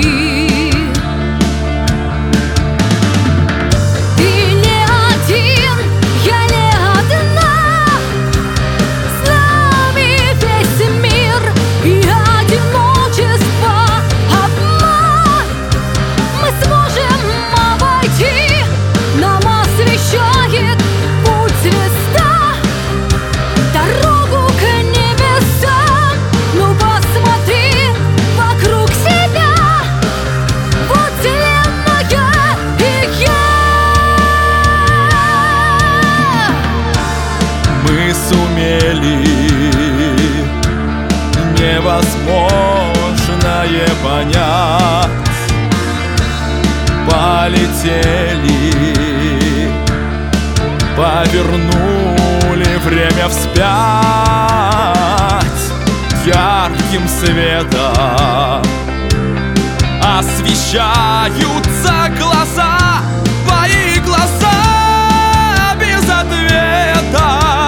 Мы сумели невозможное понять, полетели, повернули время вспять. Ярким светом освещаются глаза, твои глаза без ответа.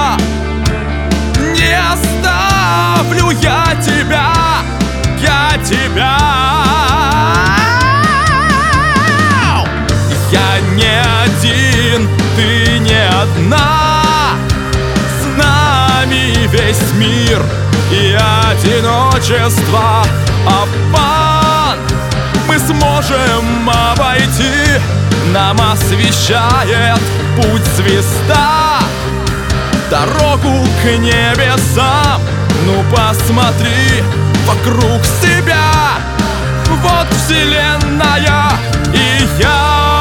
Не оставлю я тебя, Я не один, ты не одна. С нами весь мир и одиночество, обман мы сможем обойти. Нам освещает путь звезда, дорогу к небесам. Ну посмотри вокруг себя, вот вселенная и я.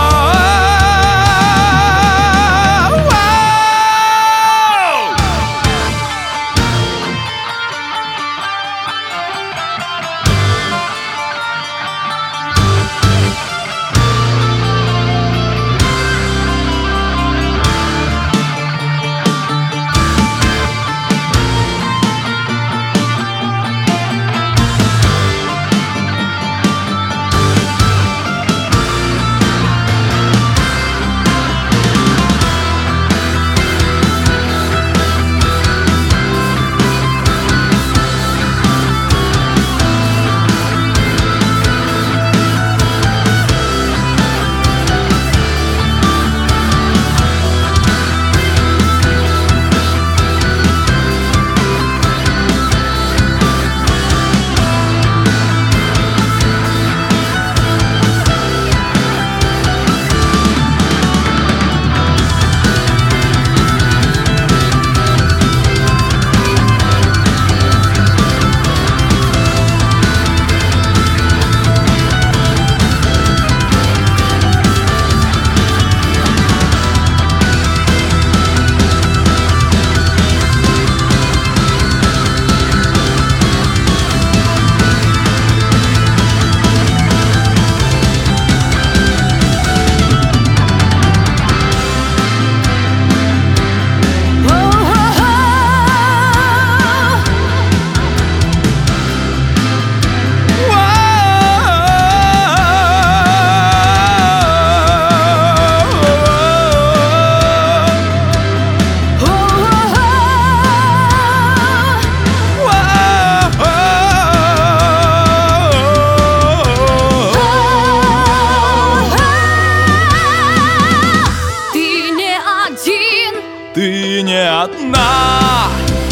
Ты не одна,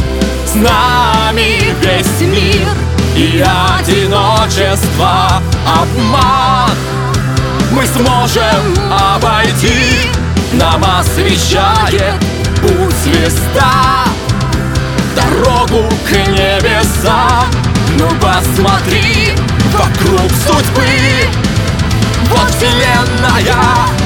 с нами весь мир и одиночество, обман мы сможем обойти. Нам освещает путь звезда, дорогу к небесам. Ну посмотри вокруг судьбы, вот вселенная